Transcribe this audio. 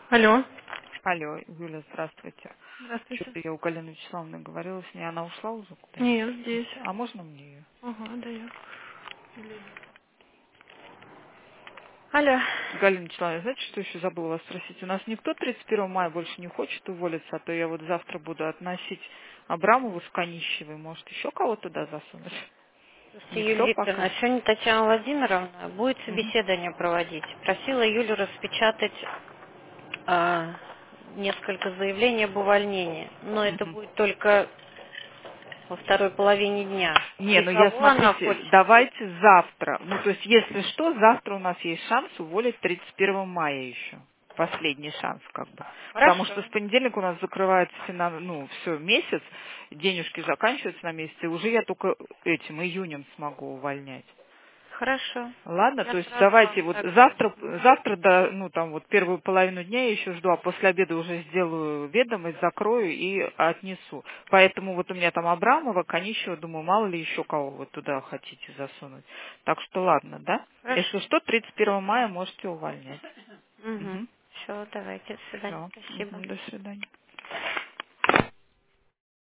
Алло. Алло, Юля, здравствуйте. Здравствуйте. Что-то я у Галины Вячеславовны говорила с ней, она ушла уже куда-нибудь? Нет, здесь. А можно мне ее? Ага, да я. Алло. Галина Вячеславовна, знаете, что еще забыла вас спросить? У нас никто 31 мая больше не хочет уволиться, а то я вот завтра буду относить Абрамову с Конищевой. Может, еще кого туда засунуть? Слушайте, Никто Юлия пока? Викторовна, сегодня Татьяна Владимировна будет Мгм. собеседование проводить. Просила Юлю распечатать а, несколько заявлений об увольнении. Но это Мгм. будет только во второй половине дня. Не, И ну я, кого она смотрите, хочет? давайте завтра. Ну, то есть, если что, завтра у нас есть шанс уволить 31 мая еще. Последний шанс, как бы. Потому Хорошо. что с понедельника у нас закрывается ну, все, месяц, денежки заканчиваются на месяц, и уже я только этим июнем смогу увольнять. Хорошо. Ладно, Я то есть сразу вам давайте вот сообщу. завтра, да, ну там вот первую половину дня я еще жду, а после обеда уже сделаю ведомость, закрою и отнесу. Поэтому вот у меня там Абрамова, Конищева, думаю, мало ли еще кого вы туда хотите засунуть. Так что ладно, да? Если Хорошо. что, 31 мая можете увольнять. Угу. Угу. Все, давайте. До свидания. Все. Спасибо. До свидания.